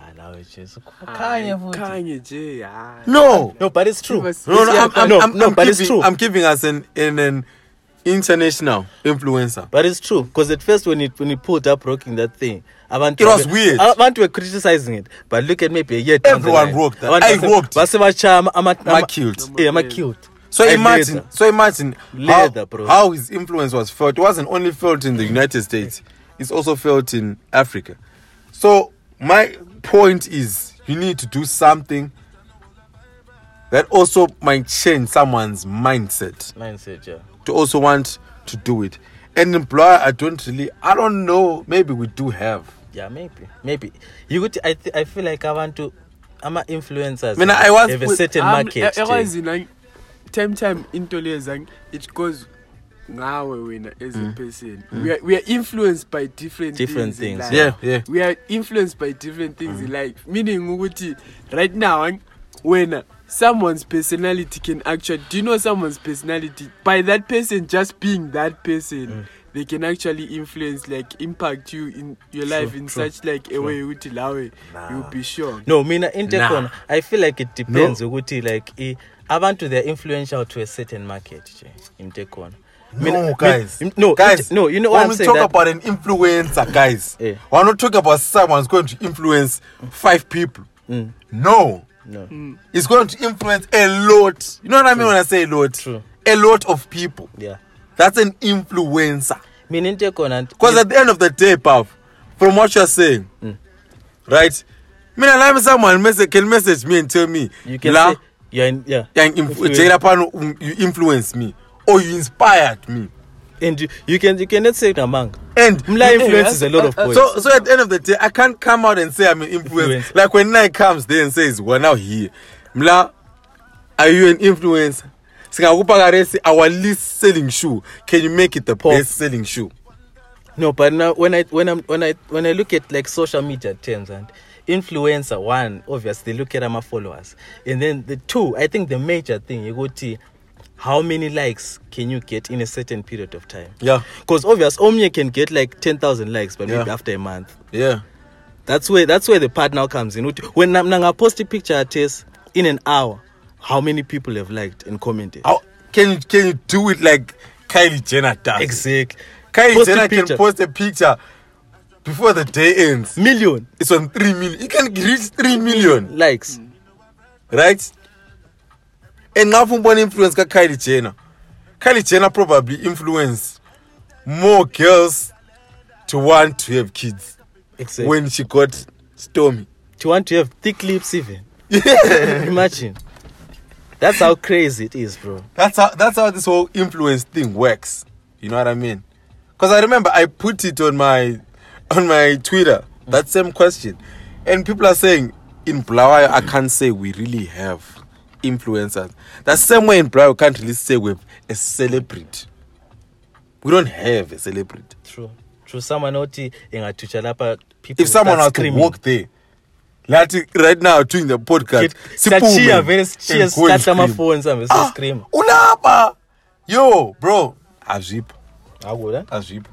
No, but it's true. But it's true. I'm giving us an international influencer. But it's true, because at first when he pulled up rocking that thing, it was weird. Abantu were criticizing it, but look at maybe a year. Everyone rocked that. I rocked my kilt. Yeah, my kilt. So imagine how his influence was felt. It wasn't only felt in the United States; it's also felt in Africa. So my point is, you need to do something that also might change someone's mindset. To also want to do it. And in Blower, I don't know. Maybe we do have. Yeah, maybe. You would. I feel like I want to. I'm an influencer. I have a certain market. Time into it goes now as a person. We are influenced by different things. Yeah. We are influenced by different things in life. Meaning, right now, when someone's personality can actually, do you know someone's personality? By that person just being that person, they can actually influence, like impact you in your life in such like a way you'll be sure. No, Intercon, I feel like it depends. Like I want to, they're influential to a certain market in Intercon. Guys. You know what I'm saying? When we talk about an influencer, guys, we're not talking about someone's going to influence 5 people. No. It's going to influence a lot. You know what I mean when I say a lot? True. A lot of people. Yeah. That's an influencer. Because at the end of the day, Pav, from what you're saying, right? Someone can message me and tell me, you can say, you influenced me, or you inspired me. And you cannot say it among. And influences a lot of points. So at the end of the day, I can't come out and say I'm an influencer. Like when Nike comes there and says, we're now here. Mla, are you an influencer? Our least selling shoe. Can you make it the best selling shoe? No, but now when I look at like social media terms and influencer, one, obviously look at my followers. And then the two, I think the major thing you go to how many likes can you get in a certain period of time? Yeah. Because obviously Omnia can get like 10,000 likes, but maybe after a month. Yeah. That's where the part now comes in. When I post a picture at test in an hour, how many people have liked and commented? How can you do it like Kylie Jenner does? Exactly. Kylie Jenner can post a picture before the day ends. Million. It's on 3 million. You can reach 3 million likes. Right? And now from one influence Kylie Jenner. Kylie Jenner probably influenced more girls to want to have kids. Exactly. When she got Stormy. To want to have thick lips even. Yeah. Imagine. That's how crazy it is, bro. That's how this whole influence thing works. You know what I mean? Because I remember I put it on my Twitter, that same question. And people are saying, in Bulawayo, I can't say we really have influencers. That same way in Bulawayo, we can't really say we have a celebrity. We don't have a celebrity. True. Someone oti ingatucha lapha people. If someone was to walk there, like right now doing the podcast, Chia very start my phones and scream. Ulapa, yo, bro, azip. Agora.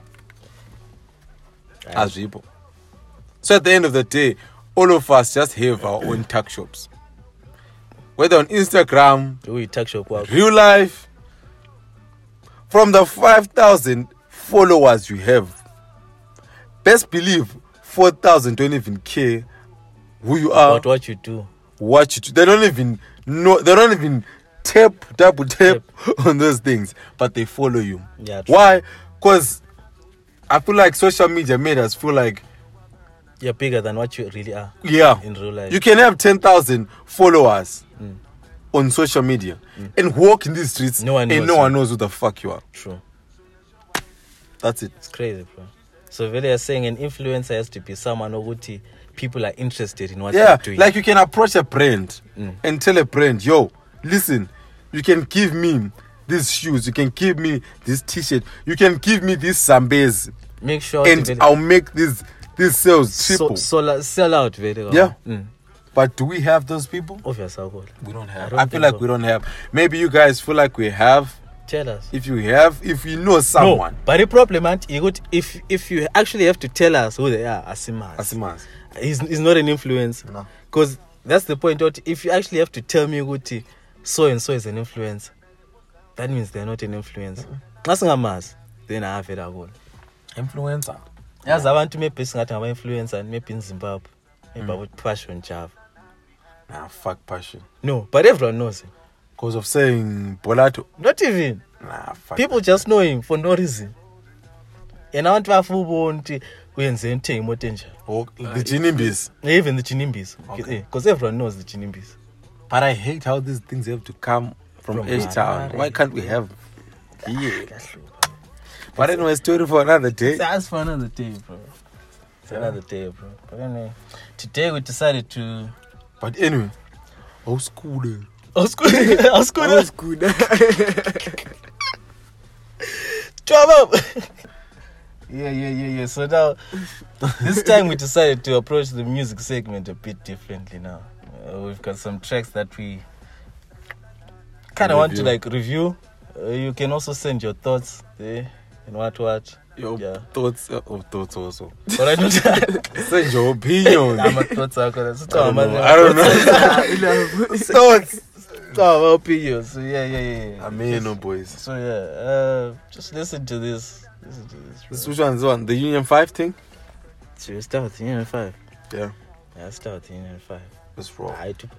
Azip. So at the end of the day, all of us just have our own tuck shops. Whether on Instagram, tuck shop, real life. From the 5,000 followers you have, best believe 4,000 don't even care who you are. But what you do. They don't even know. They don't even double tap on those things. But they follow you. Yeah, true. Why? Because I feel like social media made us feel like you're bigger than what you really are. Yeah. In real life. You can have 10,000 followers on social media and walk in these streets no one knows who the fuck you are. True. That's it. It's crazy, bro. So really you're saying an influencer has to be someone who people are interested in what they're doing. Like you can approach a brand and tell a brand, yo, listen, you can give me these shoes, you can give me this t-shirt, you can give me these Zambes. Make sure and I'll make these sales triple. Sell out very well. Yeah. But do we have those people? Obviously, we don't have. I feel like we don't have. Maybe you guys feel like we have. Tell us. If you know someone. No, but the problem is, if you actually have to tell us who they are, Asimas. He's not an influencer. No. Because that's the point. If you actually have to tell me Guti, so and so is an influencer, that means they're not an influencer. Then I have it all. Influencer. Yes, I want to make person influencer and maybe in Zimbabwe. Maybe with passion job. Nah, fuck passion. No, but everyone knows him. Because of saying Bolato. Not even. Nah, fuck. People just know him for no reason. And I want to have football the Chinimbis. Even the Chinimbis. Because everyone knows the Chinimbis. But I hate how these things have to come from H-Town. Why can't we have here? But anyway, story for another day. That's for another day, bro. Another day, bro. But anyway, today we decided to. But anyway, school. Trouble. Yeah. So now, this time we decided to approach the music segment a bit differently. Now, we've got some tracks that we kind of want to review. You can also send your thoughts there and what. Your thoughts also. But I don't send your opinion. My thoughts are good. I don't know. Thoughts. Our opinions. So yeah. I mean, no boys. So yeah, just listen to this. Which one's one? The Union 5 thing? So you start with the Union 5. Yeah. Yeah, start with the Union 5. That's wrong.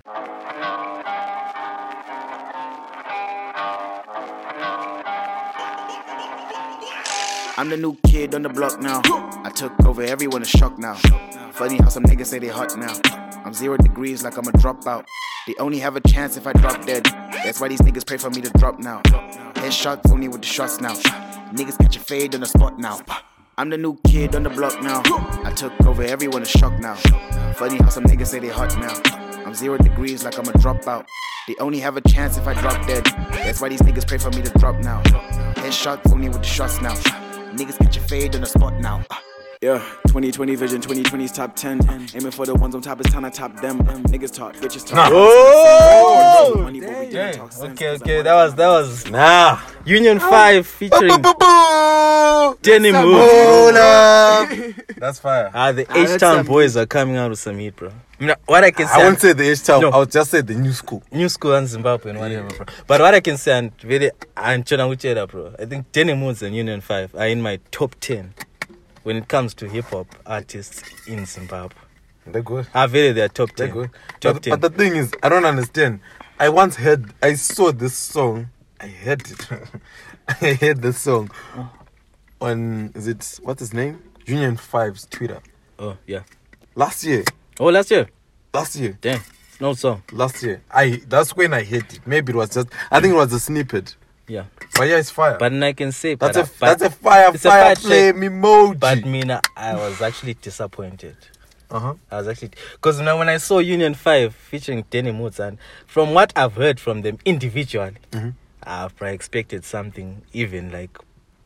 I'm the new kid on the block now. I took over, everyone is shocked now. Funny how some niggas say they hot now. I'm 0 degrees like I'm a dropout. They only have a chance if I drop dead. That's why these niggas pray for me to drop now. Headshots only with the shots now. Niggas catch a fade on the spot now. I'm the new kid on the block now. I took over, everyone is shocked now. Funny how some niggas say they hot now. I'm 0 degrees like I'm a dropout. They only have a chance if I drop dead. That's why these niggas pray for me to drop now. Headshots only with the shots now. Niggas catch a fade on the spot now. Yeah, 2020 vision, 2020's top 10. Aiming for the ones on top, it's time to top them. Niggas talk, bitches talk. Oh! Okay. That was Union 5 featuring Denim Woods. That's fire. The H-Town boys are coming out with some heat, bro. What I can say, I won't say the H-Town. No. I'll just say the new school. New school and Zimbabwe and whatever, bro. But what I can say, and really, bro. I think Denim Woods and Union 5 are in my top 10 when it comes to hip hop artists in Zimbabwe. They're good. They're top 10. They're good. Top 10. But the thing is, I don't understand. I saw this song. I heard it. I heard this song on, what's his name? Union 5's Twitter. Oh, yeah. Last year. Oh, last year? Last year. Damn. No song. Last year. That's when I heard it. Maybe it was I think it was a snippet. Yeah. But yeah, it's fire. But I can say that's a fire flame emoji. But I was actually disappointed. I was actually, because now when I saw Union 5 featuring Denim Woods, and from what I've heard from them individually, I've expected something even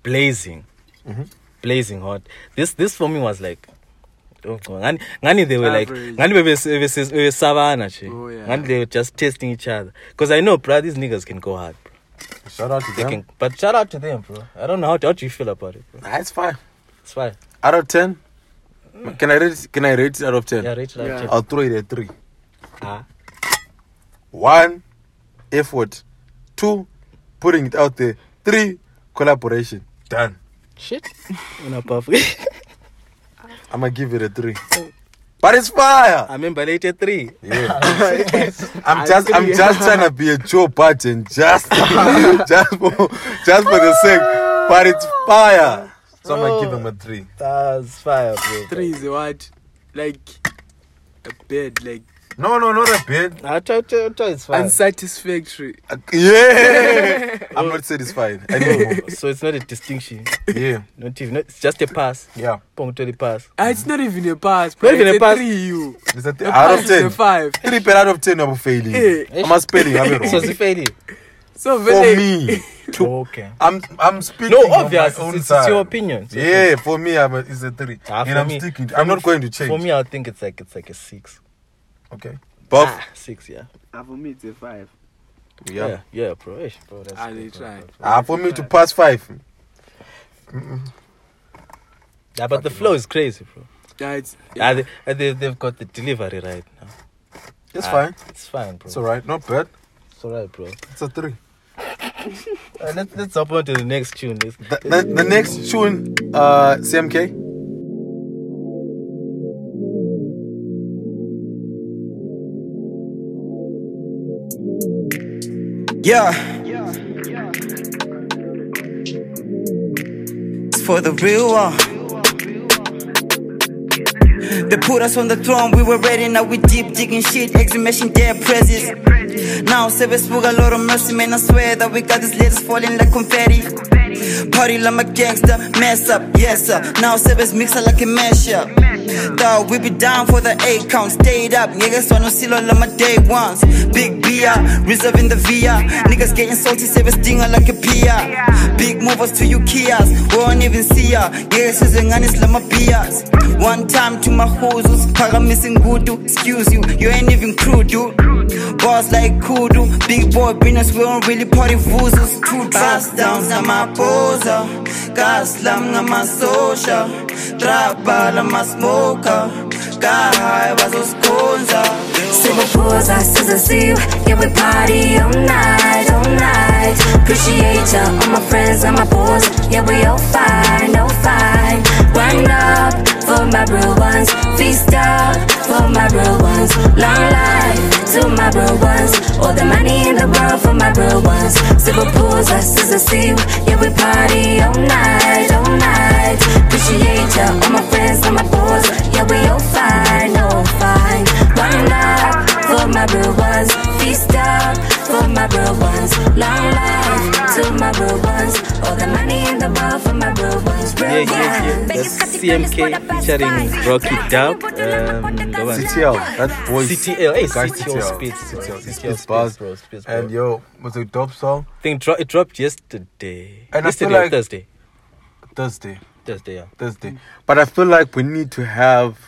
blazing, blazing hot. This for me was like, oh, ngani they were like, ngani we savannah, ngani they were just testing each other. Because I know, bro, these niggas can go hard. Bro. Shout out to them. But shout out to them, bro. I don't know how do you feel about it, bro? Nah, it's fine. It's fine. Out of 10? Can I rate it out of 10? Yeah, rate it out of 10. I'll throw it at 3. 1, effort. 2, putting it out there. 3, collaboration. Done. Shit. You're not perfect. I'm gonna give it a 3. But it's fire. I mean, but 3. Yeah. I'm just trying to be a Joe Budden, just for the sake. But it's fire. So I'm gonna give him a 3. That's fire, bro. 3 is what? Like a bed, like. No, not a bed. I try it's fine. Unsatisfactory. Yeah. I'm not satisfied. I know. So it's not a distinction. Yeah. Not even. It's just a pass. Yeah. Punctually pass. It's not even a pass. Bro. Not even a pass. 3 you. It's a 3 out of 10. A 5. 3 out of 10 I'm failing. I'm a spelling. So it's failing. So for me. Okay. I'm speaking. No, obvious. It's your opinion. It's yeah, for me it's a 3. And I'm sticking. I'm not going to change. For me, I think it's like a 6. Okay. Bob? 6, yeah. For me, it's a 5. Yeah, bro. That's I need try. For me to pass 5. Yeah, but the flow is crazy, bro. Yeah, they've got the delivery right now. It's fine. It's fine, bro. It's alright. Not bad. It's alright, bro. It's a 3. Let's hop on to the next tune. The next tune, CMK. Yeah. It's for the real one. They put us on the throne, we were ready, now we deep digging shit, exhumation their presence. Now Sebes spoke a lot of mercy, man, I swear that we got these letters falling like confetti. Party like a gangster, mess up, yes sir. Now Sebes mix it like a mashup. Dog, we be down for the 8 count, stayed up, niggas on no silo like my day ones. Big BR, reserving the VR. Niggas getting salty, Sebes dinger like a PR. Big movers to you Kias, we won't even see ya. Niggas using honest like my BRs. One time to my hoses, Paga missing Gudu. Excuse you, you ain't even crew, dude. Boss like Kudu, big boy business, we don't really party voozles. 2 drops down, I'm a poser. Gas slam, I'm a social. Trap ball, I'm a smoker. Got high, was a sconza. Simple pose, I see you. Yeah, we party all night, all night. Appreciate ya, all my friends, all my boys. Yeah, we all fine, all fine. Wind up for my real ones. Feast up for my real ones. Long life to my real ones. All the money in the world for my real ones. Simple pose, I see you. Yeah, we party all night, all night. Appreciate ya, all my friends, all my boys. Yeah, we all fine, all fine. Wind up for my real ones. Feast up for my real ones. Long life to my real ones. All the money in the world for my real ones. Yeah. That's CMK featuring Rocky Dub. CTL. That boy. CTL. Hey, Guys, CTL Spitz, bro. And yo, was it a dope song? I think it dropped yesterday. And yesterday I feel like Thursday. Thursday, yeah. Thursday. Mm. But I feel like we need to have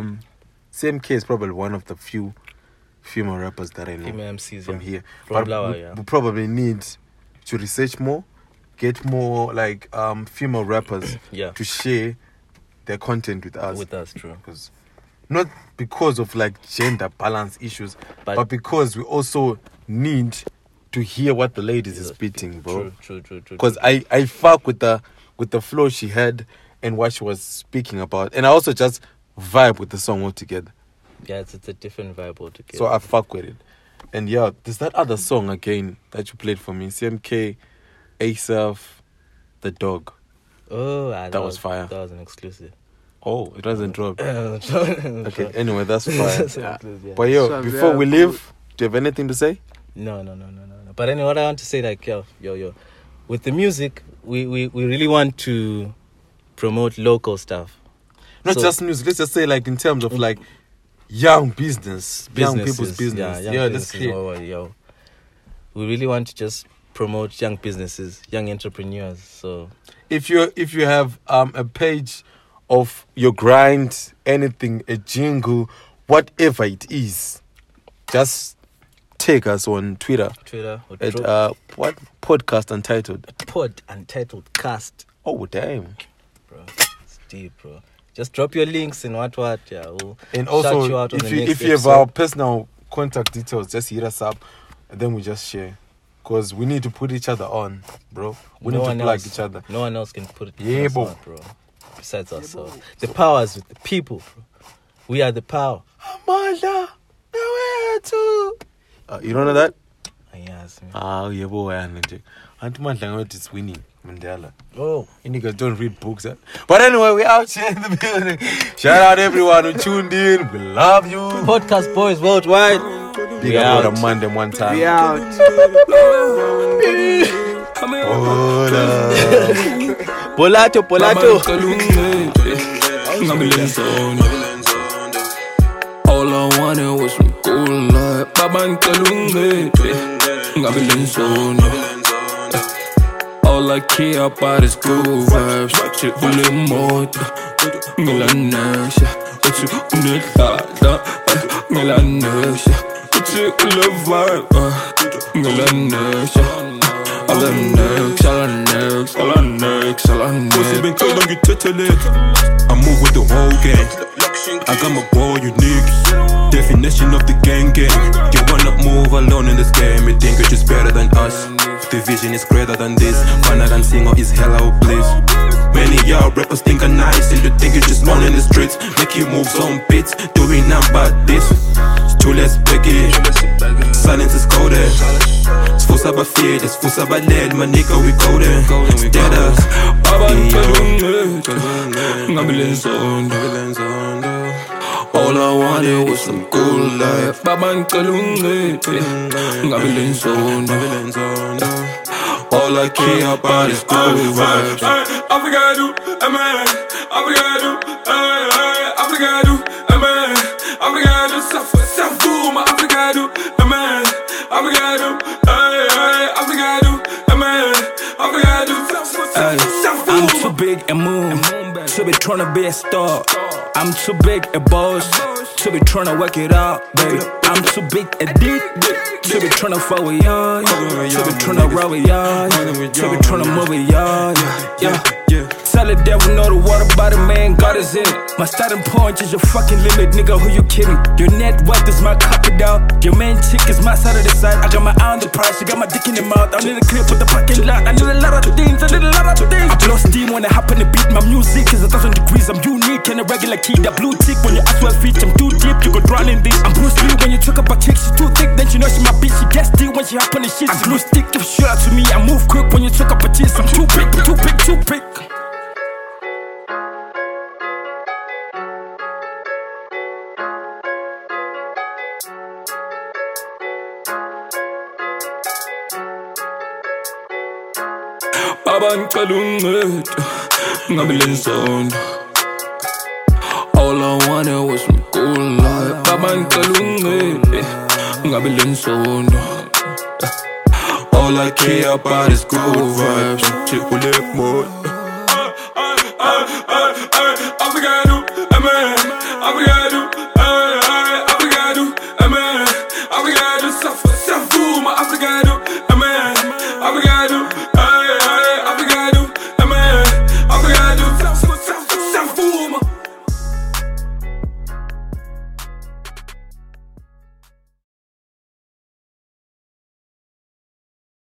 CMK is probably one of the few female rappers that I know female MCs from here. From but Lawa, we probably need to research more, get more like female rappers to share their content with us. With us, true. Because not because of like gender balance issues, but because we also need to hear what the ladies is spitting, bro. True. Because I fuck with the flow she had and what she was speaking about, and I also just vibe with the song altogether. Yeah, it's a different vibe altogether. So I fuck with it. And yeah, there's that other song again that you played for me, CMK, Asaf, The Dog. Oh, that was fire. That was an exclusive. Oh, it wasn't dropped. Okay, anyway, that's fine. Yeah. But yo, before we leave, do you have anything to say? No. But anyway, what I want to say, like, yo, with the music, we really want to promote local stuff. Not just music. Let's just say, like, in terms of like young young people's business. Yeah, that's clear. We really want to just promote young businesses, young entrepreneurs. So if you have a page of your grind, anything, a jingle, whatever it is, just take us on Twitter at what podcast untitled? Pod Untitled Cast. Oh damn, bro, it's deep, bro. Just drop your links and what, yeah. We'll and shout also, you out on the next if you have our personal contact details, just hit us up, and then we just share. Because we need to put each other on, bro. We need to plug each other. No one else can put it on, bro. Besides ourselves. The power is with the people, bro. We are the power. Amanda, nowhere to. You don't know that? Yes. Yeah, boy. Auntie Mandla, it's winning. Mandela. Oh. You niggas don't read books, eh? But anyway, we out here in the building. Shout out everyone who tuned in. We love you. Podcast boys worldwide. Big up on Monday one time. We out. Polato. All I wanted was some cool life. All I care about is good vibes. Shit will more. Milanesha. It's a Milanesha. It's a vibe. Milanesha. All the next. Pussy been told don't get titilled. I move with the whole gang. I got my boy, you niggas. Definition of the gang. You wanna move alone in this game. You think you're just better than us. The vision is greater than this. Fanagan singer is hella or bliss. Many y'all rappers think are nice, and you think you're just known in the streets. Make you move some beats, doing nothing but this. It's too less Becky. Silence is golden. It's full of a fear, it's full of a lead. My nigga, we golden. Status. All I wanted was some good life. All I care about is good vibes. Obrigado, amen. Obrigado, obrigado, amen. Obrigado, Safuma. Obrigado, amen. Obrigado, obrigado, amen. Obrigado, I'm too big and moon to be tryna be a star. I'm too big a boss to be tryna work it out, baby. I'm too big a dick to be tryna fuck with y'all, to be tryna roll with y'all, to be tryna move with y'all, yeah. Tell the devil know the water bottom, man, God is in it. My starting point is your fucking limit, nigga, who you kidding? Your net worth is my capital. Your main chick is my side of the side. I got my eye on the price, you got my dick in the mouth. I need a clip with the parking lot. I need a lot of things, I blow steam when I happen to beat. My music is 1,000 degrees. I'm unique and a regular key. That blue tick when you ask 12 feet. I'm too deep, you go drown in this. I'm Bruce Lee when you talk about chicks. She too thick, then she know she my bitch. She gets deep when she happen to shit. I glue stick, give shit out to me. I move quick when you talk about chicks. I'm too big. All I wanted was some cool life. All I care about is good vibes. Shit will live more.